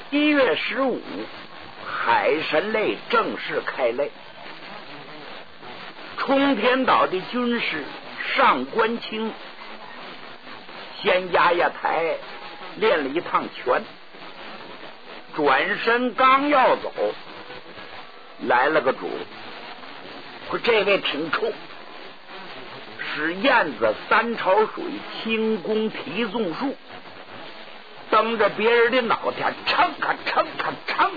1月15，海神擂正式开擂。冲天岛的军师上官清先压台练了一趟拳，转身刚要走，来了个主，说这位挺冲，使燕子3朝水轻功提纵术，蹬着别人的脑袋，噌咔噌咔噌，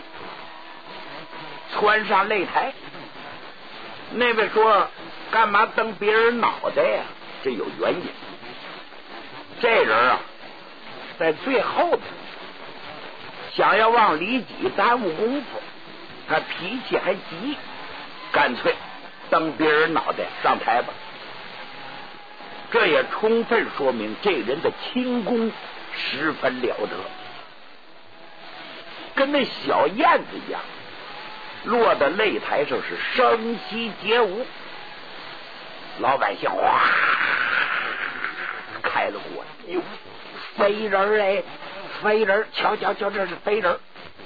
窜上擂台。那位说干嘛蹬别人脑袋呀？这有原因。这人啊，在最后边，想要往里挤耽误功夫，他脾气还急，干脆蹬别人脑袋上台吧。这也充分说明这人的轻功十分了得，跟那小燕子一样，落到擂台上是声息皆无。老百姓哗开了锅，哟，飞人哎，飞人，瞧瞧瞧，这是飞人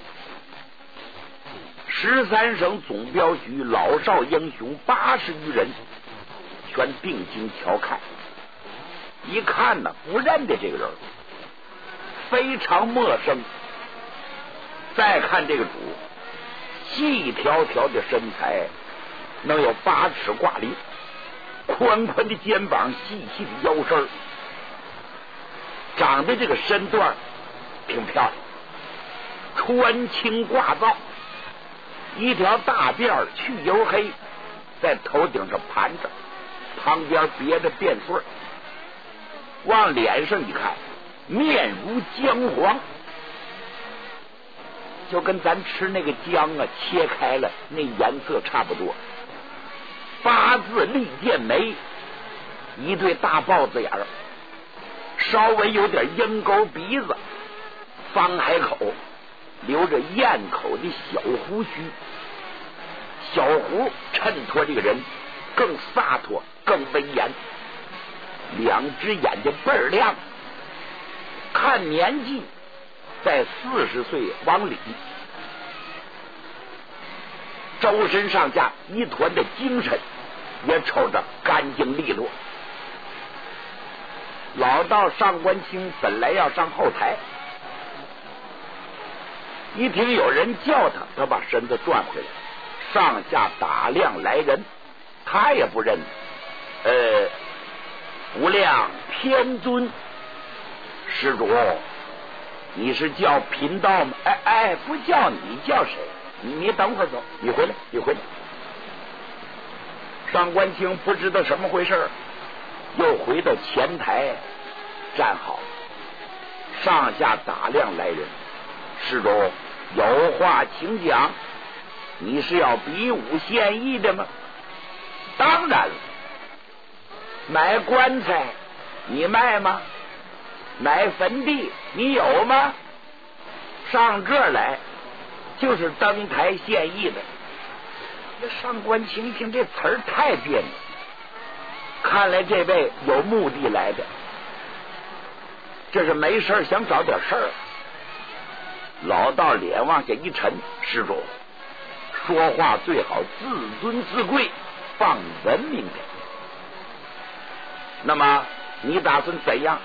！13省总镖局老少英雄80余人，全定睛瞧看。一看呢，不认得这个人，非常陌生。再看这个主，细条条的身材，能有8尺挂零，宽宽的肩膀，细细的腰身，长得这个身段挺漂亮，穿青挂皂，一条大辫儿去油黑，在头顶上盘着，旁边别着辫穗，往脸上一看，面如姜黄，就跟咱吃那个姜啊切开了那颜色差不多。8字利剑眉，一对大豹子眼儿，稍微有点鹰钩鼻子，方海口，留着燕口的小胡须，小胡衬托这个人更洒脱更威严。2只眼睛倍儿亮，看年纪在40岁往里，周身上下一团的精神，也瞅着干净利落。老道上官清本来要上后台，一听有人叫他，他把身子转回来，上下打量来人，他也不认得。无量天尊施主，你是叫贫道吗？不叫你，叫谁？你等会儿走，你回来。上官清不知道什么回事，又回到前台站好，上下打量来人。施主有话请讲，你是要比武献艺的吗？当然了。买棺材你卖吗？买坟地你有吗？上这儿来就是登台献艺的。这上官清听这词儿太别扭，看来这位有目的来的，这是没事想找点事儿。老道脸往下一沉，施主说话最好自尊自贵，放文明点。那么你打算怎样？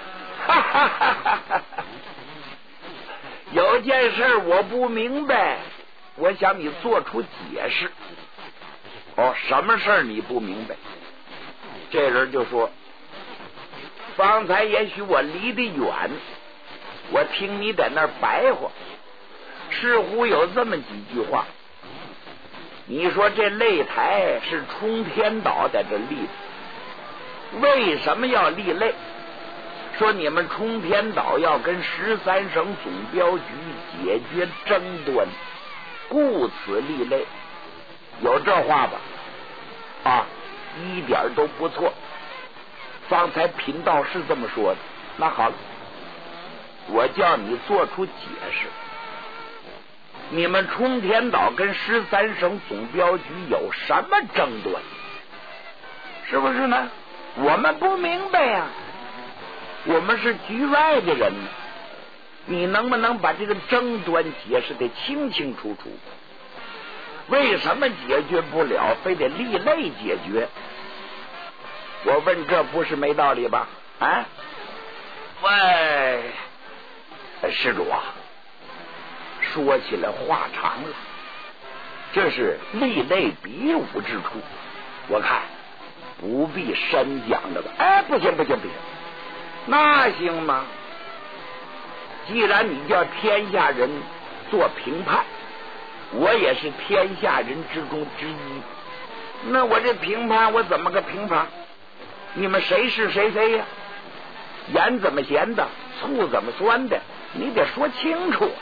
有件事我不明白，我想你做出解释。什么事你不明白？这人就说，方才也许我离得远，我听你在那儿白话，似乎有这么几句话。你说这擂台是冲天岛在这立的，为什么要立擂？说你们冲天岛要跟13省总镖局解决争端，故此立擂，有这话吧？一点都不错。方才贫道是这么说的。那好了，我叫你做出解释。你们冲天岛跟13省总镖局有什么争端？是不是呢？我们不明白呀，我们是局外的人呢。 你能不能把这个争端解释得清清楚楚？为什么解决不了，非得立类解决？我问，这不是没道理吧？啊，喂，施主啊，说起来话长了，这是立类比武之处，我看不必深讲了吧？哎，不行，那行吗？既然你叫天下人做评判，我也是天下人之中之一，那我这评判我怎么个评判？你们谁是谁呀？盐怎么咸的，醋怎么酸的，你得说清楚。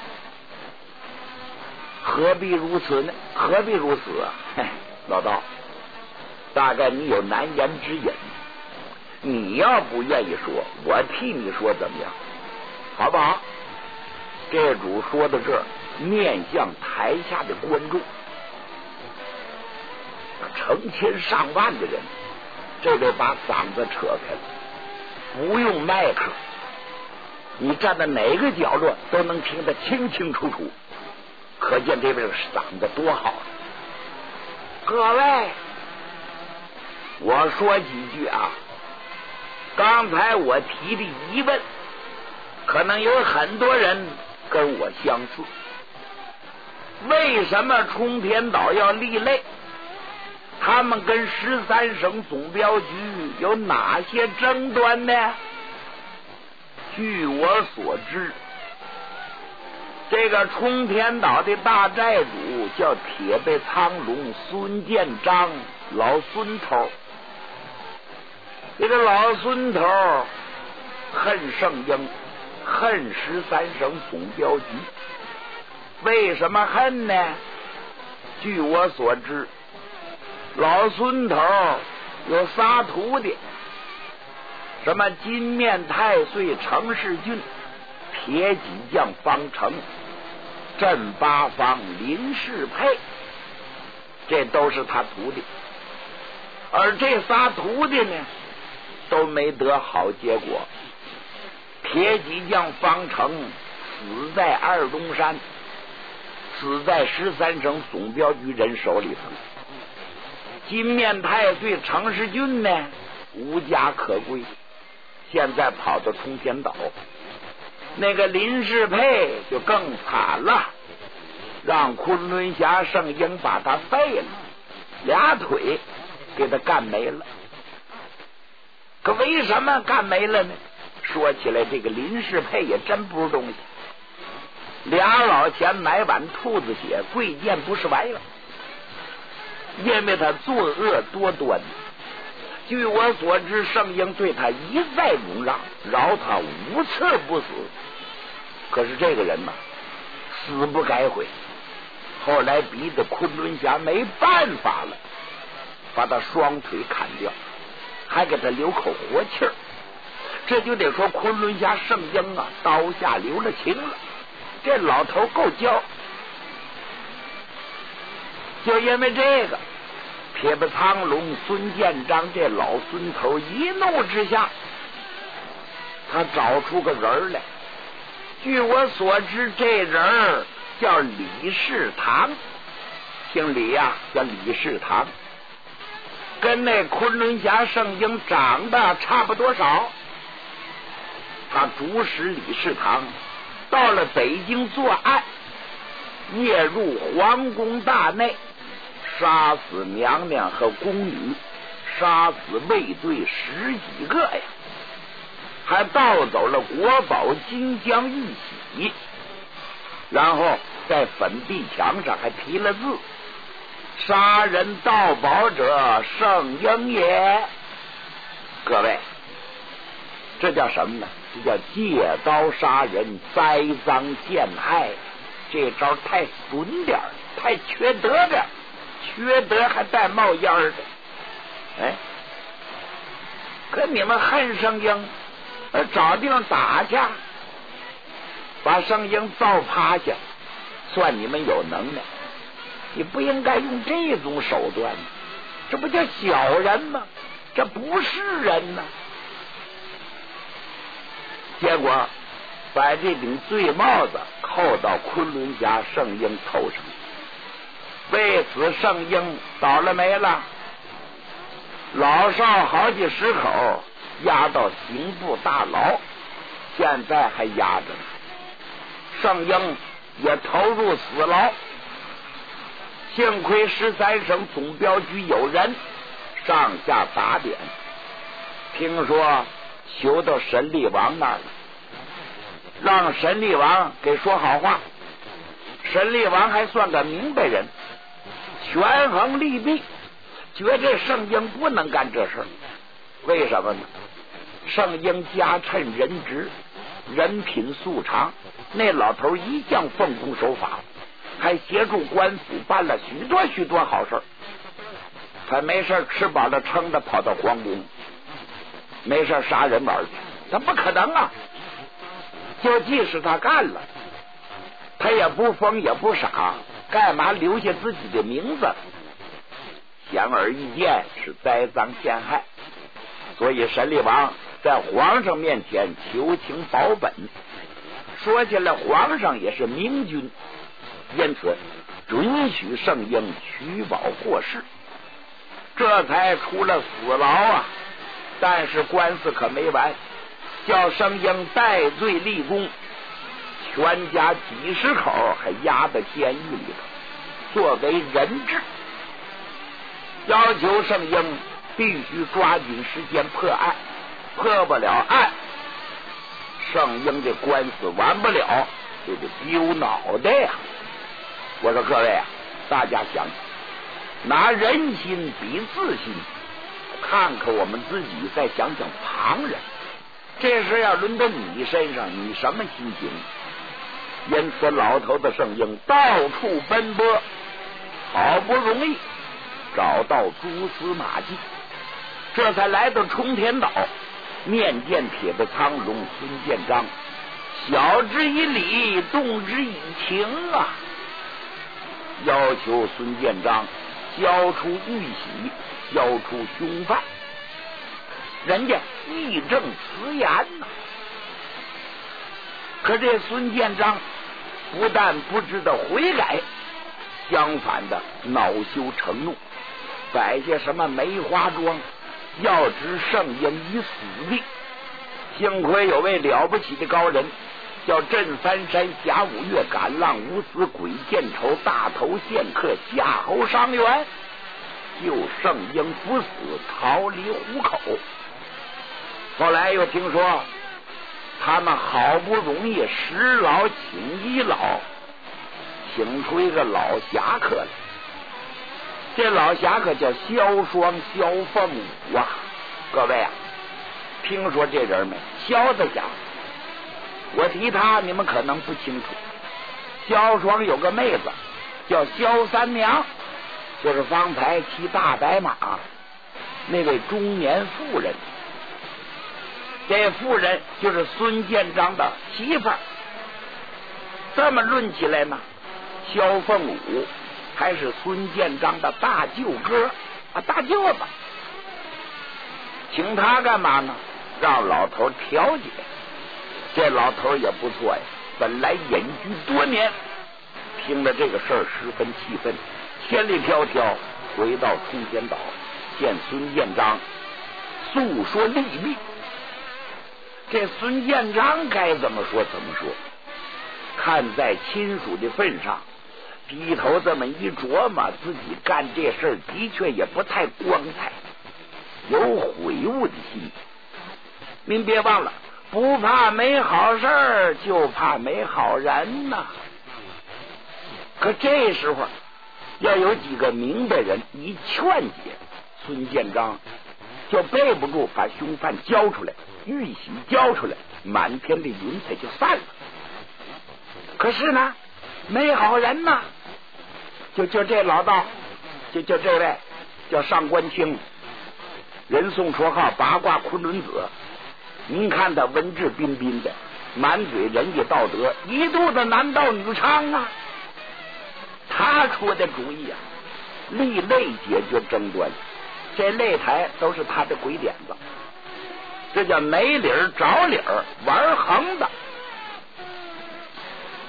何必如此呢？何必如此啊？老道，大概你有难言之隐，你要不愿意说，我替你说怎么样？好不好？这主说到这儿，面向台下的观众，成千上万的人，这得把嗓子扯开了，不用麦克，你站在哪个角落都能听得清清楚楚，可见这边的嗓子多好。各位，我说几句啊，刚才我提的疑问，可能有很多人跟我相似。为什么冲天岛要立类？他们跟13省总镖局有哪些争端呢？据我所知，这个冲天岛的大寨主叫铁背苍龙孙建章，老孙头。这个老孙头恨圣英，恨13省总镖局。为什么恨呢？据我所知，老孙头有仨徒弟，什么金面太岁程世俊、铁戟将方成、镇八方林世佩，这都是他徒弟。而这仨徒弟呢，都没得好结果。铁戟将方成死在二龙山，死在13省总镖局人手里头。金面太岁程世俊呢，无家可归，现在跑到冲天岛。那个林世佩就更惨了，让昆仑侠圣英把他废了，俩腿给他干没了。可为什么干没了呢？说起来，这个林世佩也真不是东西，俩老钱买碗兔子血，贵贱不是玩意儿。因为他作恶多端，据我所知，圣英对他一再容让，饶他无次不死。可是这个人嘛，死不改悔。后来逼得昆仑侠没办法了，把他双腿砍掉，还给他留口活气儿。这就得说昆仑侠圣英啊，刀下留了情了。这老头够骄。就因为这个，铁背苍龙孙建章这老孙头一怒之下，他找出个人来。据我所知，这人叫李世堂，姓李呀，叫李世堂，跟那昆仑侠圣英长得差不多少。他主使李世堂到了北京作案，夜入皇宫大内，杀死娘娘和宫女，杀死卫队10几个呀，还盗走了国宝金江玉玺，然后在粉壁墙上还题了字：杀人盗宝者圣英也。各位，这叫什么呢？这叫借刀杀人，栽赃陷害。这招太损点，太缺德点，缺德还带冒烟的。哎，可你们恨圣英，找地方打去，把圣英揍趴下，算你们有能耐。你不应该用这种手段，这不叫小人吗？这不是人呢。结果把这顶醉帽子扣到昆仑侠圣婴头上。为此圣婴倒了霉了，老少好几十口押到刑部大牢，现在还押着呢。圣婴也投入死牢。幸亏13省总镖局有人上下打点，听说求到神力王那儿了，让神力王给说好话。神力王还算个明白人，权衡利弊，觉这圣婴不能干这事。为什么呢？圣婴家趁人直，人品素常，那老头一向奉公守法，还协助官府办了许多好事。他没事吃饱了撑的跑到皇宫，没事杀人玩去，他不可能啊！就即使他干了，他也不疯也不傻，干嘛留下自己的名字？显而易见是栽赃陷害。所以神力王在皇上面前求情保本。说起来皇上也是明君，因此准许圣婴取保获释，这才出了死牢啊。但是官司可没完，叫圣婴戴罪立功，全家几十口还押在监狱里头作为人质，要求圣婴必须抓紧时间破案，破不了案，圣婴这官司完不了，就得丢脑袋呀！我说各位啊，大家想想，拿人心比自心，看看我们自己，再想想旁人，这事要轮到你身上，你什么心情？因此老头子圣婴到处奔波，好不容易找到蛛丝马迹，这才来到冲天岛，面见铁的苍龙孙建章，晓之以理，动之以情啊，要求孙建章交出玉玺，交出凶犯。人家义正辞严呐。可这孙建章不但不知道悔改，相反的恼羞成怒，摆下什么梅花桩，要置圣婴于死地。幸亏有位了不起的高人，叫镇三山甲午月赶浪无私鬼见愁大头剑客夏侯伤员，救圣婴不死，逃离虎口。后来又听说他们好不容易十老请一老，请出一个老侠客来。这老侠客叫萧双萧凤舞啊，各位啊，听说这人没？萧子侠，我提他你们可能不清楚。萧双有个妹子叫萧三娘，就是方才骑大白马那位中年妇人。这妇人就是孙建章的媳妇儿。这么论起来呢，萧凤舞还是孙建章的大舅哥啊，大舅子。请他干嘛呢？让老头调解。这老头也不错呀，本来隐居多年，听了这个事儿十分气愤，千里迢迢回到冲天岛，见孙建章诉说利弊。这孙建章该怎么说怎么说，看在亲属的份上，低头这么一琢磨，自己干这事儿的确也不太光彩，有悔悟的心。您别忘了，不怕没好事儿，就怕没好人呐。可这时候要有几个明白人一劝解，孙建章就背不住把凶犯交出来，玉玺交出来，满天的云彩就散了。可是呢，没好人呐，就这老道，就这位叫上官清，人送绰号八卦昆仑子。您看他文质彬彬的，满嘴仁义道德，一肚子男盗女娼啊。他出的主意啊，立擂解决争端，这擂台都是他的鬼点子，这叫没理儿找理儿玩横的。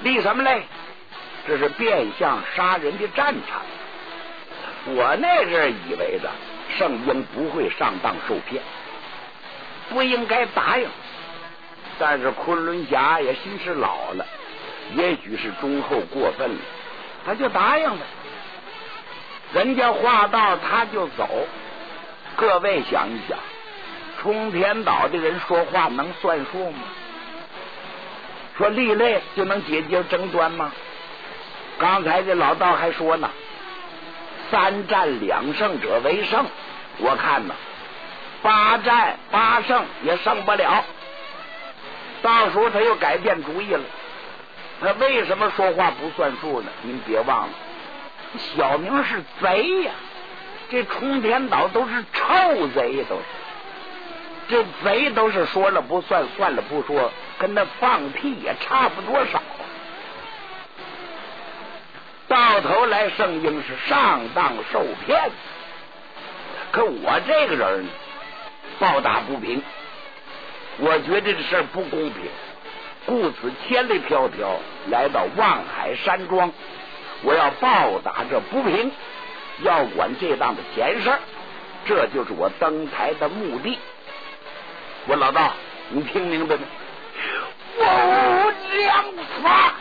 立什么嘞？这是变相杀人的战场。我那阵以为的圣婴不会上当受骗，不应该答应。但是昆仑侠也心是老了，也许是忠厚过分了，他就答应了。人家画道他就走。各位想一想，冲天岛的人说话能算数吗？说立擂就能解决争端吗？刚才这老道还说呢，3战2胜者为胜。我看呢，8战8胜也胜不了。到时候他又改变主意了。他为什么说话不算数呢？您别忘了，小明是贼呀，这冲天岛都是臭贼，都是这贼都是说了不算，算了不说，跟那放屁也差不多少。到头来圣婴是上当受骗，可我这个人报答不平，我觉得这事儿不公平，故此千里迢迢来到望海山庄，我要报答这不平，要管这档子闲事儿，这就是我登台的目的。我老道，你听明白没？我无良法！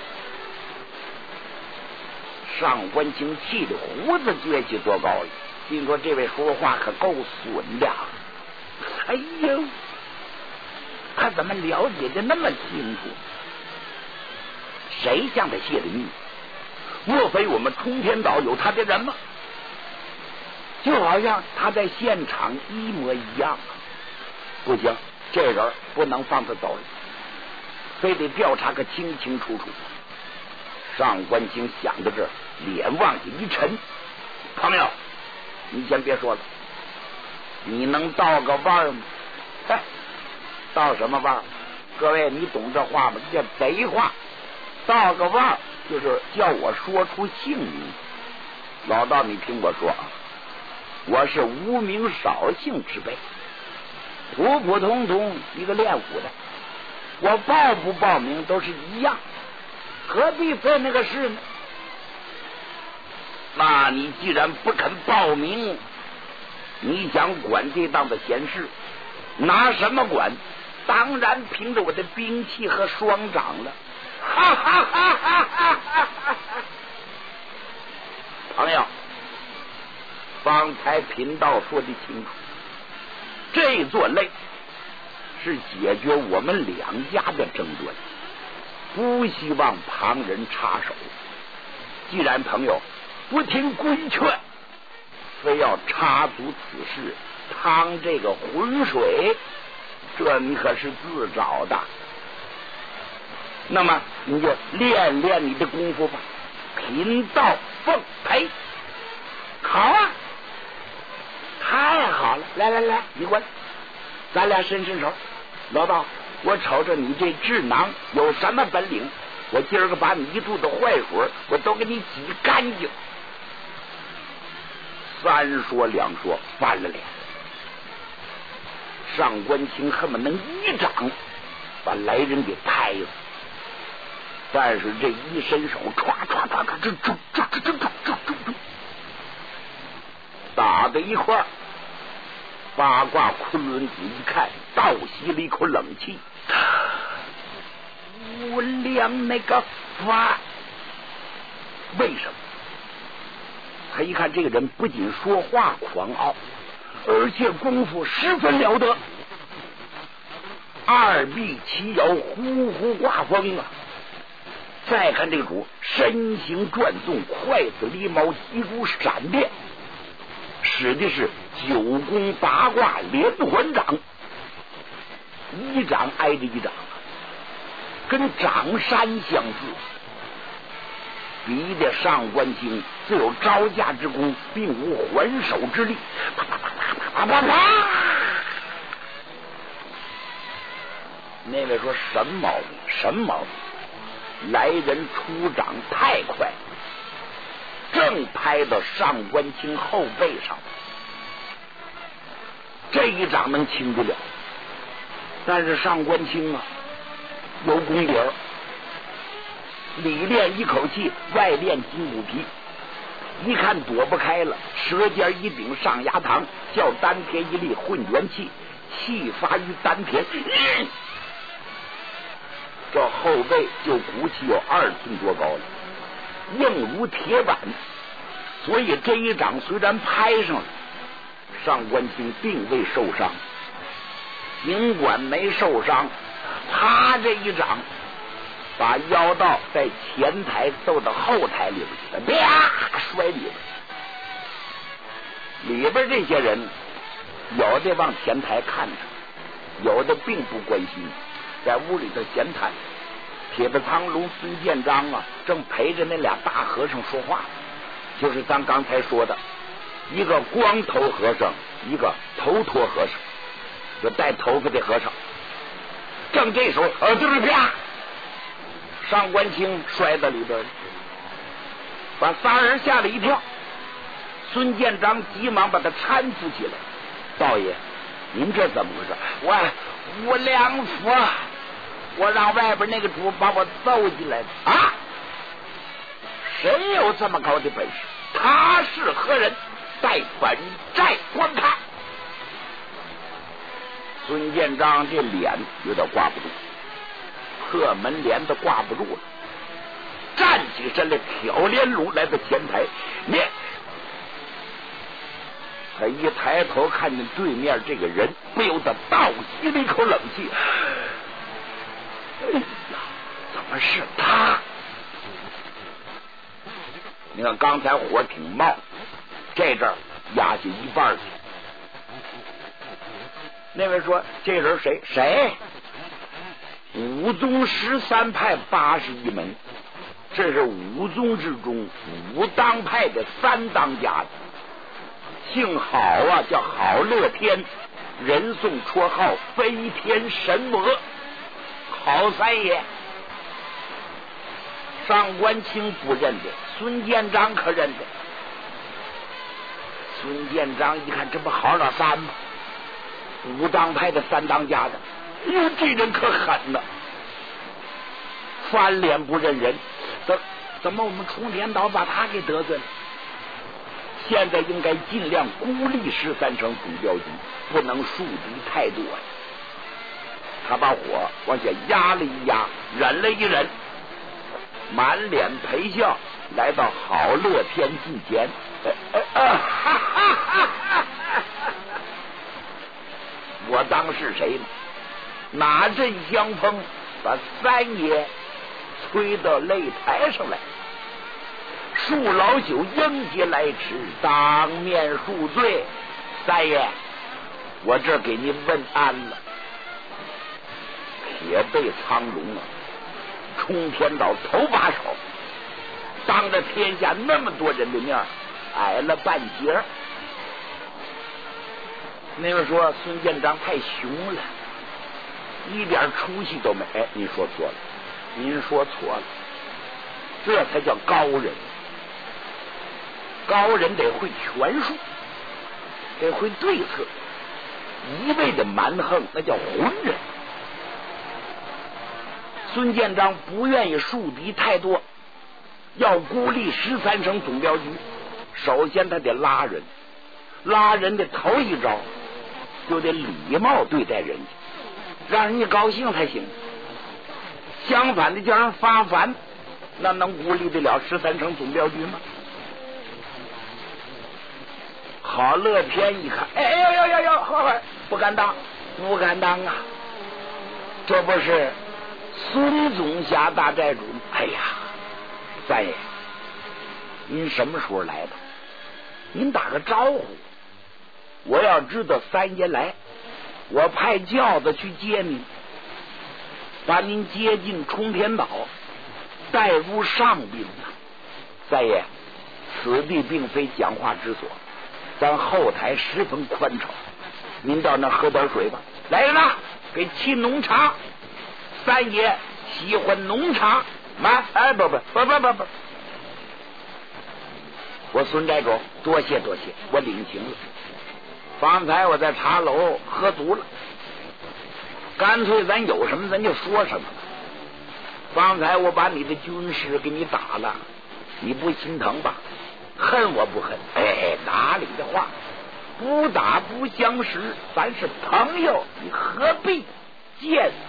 上官清气的胡子撅起多高了，心说这位说话可够损的。哎呦，他怎么了解的那么清楚？谁向他泄的密？莫非我们冲天岛有他的人吗？就好像他在现场一模一样。不行，这人不能放他走了，非得调查个清清楚楚。上官清想到这儿，脸往下一沉。朋友，你先别说了，你能倒个腕吗？倒什么腕？各位，你懂这话吗？这叫贼话。倒个腕就是叫我说出姓名。老道，你听我说啊，我是无名少姓之辈，普普通通一个练武的，我报不报名都是一样，何必费那个事呢？那你既然不肯报名，你想管这档子闲事，拿什么管？当然凭着我的兵器和双掌了。哈哈哈哈哈哈！朋友，方才贫道说的清楚，这座擂是解决我们两家的争端，不希望旁人插手。既然朋友不听规劝，非要插足此事，趟这个浑水，这你可是自找的。那么你就练练你的功夫吧，贫道奉陪。好啊，太好了！来来来，你过来，咱俩伸伸手。老道，我瞅着你这智囊有什么本领，我今儿个把你一肚子坏水我都给你挤干净。三说两说，翻了脸。上官清恨不能一掌把来人给拍死，但是这一伸手，唰唰唰唰，这打在一块儿。八卦昆仑子一看，倒吸了一口冷气。无良那个法！为什么？他一看这个人不仅说话狂傲，而且功夫十分了得，二臂齐摇，呼呼挂风啊！再看这个主身形转动，快似狸猫，急如闪电，使的是九宫八卦连环掌，一掌挨着一掌，跟掌山相似，逼得上官清自有招架之功，并无还手之力。啪啪啪啪啪啪啪！那位说什么毛病？什么毛病？来人出掌太快，正拍到上官清后背上，这一掌能轻得了。但是上官清啊，有功底儿， 里练一口气，外练筋骨皮。一看躲不开了，舌尖一顶上牙膛，叫丹田一力混元气，气发于丹田，这后背就鼓起有2寸多高了，硬如铁板。所以这一掌虽然拍上了，上官清并未受伤。尽管没受伤，啪这一掌把妖道在前台揍到后台里边去了，啪摔里边。里边这些人有的往前台看着，有的并不关心，在屋里头闲谈。铁背苍龙孙建章啊，正陪着那俩大和尚说话，就是咱刚才说的一个光头和尚，一个头脱和尚，就带头发的和尚。正这时候就是啪，上官清摔到里边，把仨人吓了一跳。孙建章急忙把他搀扶起来，道爷，您这怎么回事？我两府，我让外边那个主把我揍进来的啊！谁有这么高的本事？他是何人？待本寨观看。孙建章这脸有点挂不住，破门帘子挂不住了，站起身来，挑帘笼来到前台。他一抬头看见对面这个人，不由得倒吸了一口冷气。哎呀，怎么是他？你看刚才火挺冒，这阵儿压下一半去。那位说这人谁？武宗13派81门，这是武宗之中武当派的3当家的，姓郝啊，叫郝乐天，人送绰号飞天神魔，郝三爷。上官清不认得，孙建章可认得。孙建章一看，这不郝老三吗？武当派的3当家的，这人可狠了，翻脸不认人。怎么我们冲天岛把他给得罪了？现在应该尽量孤立13省总镖局，不能树敌太多。他把火往下压了一压，忍了一忍，满脸陪笑来到郝乐天近前。我当是谁呢？哪阵香风把三爷吹到擂台上来，恕老朽应节来迟，当面恕罪。三爷，我这给您问安了。铁背苍龙啊，冲天岛头把手，当着天下那么多人的面矮了半截。那位说孙建章太凶了，一点出息都没。您说错了，您说错了，这才叫高人。高人得会权术，得会对策，一味的蛮横那叫浑人。孙建章不愿意树敌太多，要孤立13省总镖局，首先他得拉人，拉人的头一招就得礼貌对待人家，让人家高兴才行。相反的叫人发烦，那能孤立得了13省总镖局吗？郝乐天一看，好，不敢当，不敢当啊！这不是孙总辖大寨主吗？哎呀，三爷，您什么时候来的？您打个招呼。我要知道三爷来，我派轿子去接您，把您接进冲天岛，带入上宾呐。三爷，此地并非讲话之所，咱后台十分宽敞，您到那喝点水吧。来人呐，给沏浓茶。三爷喜欢浓茶吗？不，我孙寨主多谢，我领情了。方才我在茶楼喝足了，干脆咱有什么咱就说什么。 方才我把你的军师给你打了，你不心疼吧？恨我不恨？哎，哪里的话，不打不相识，咱是朋友，你何必见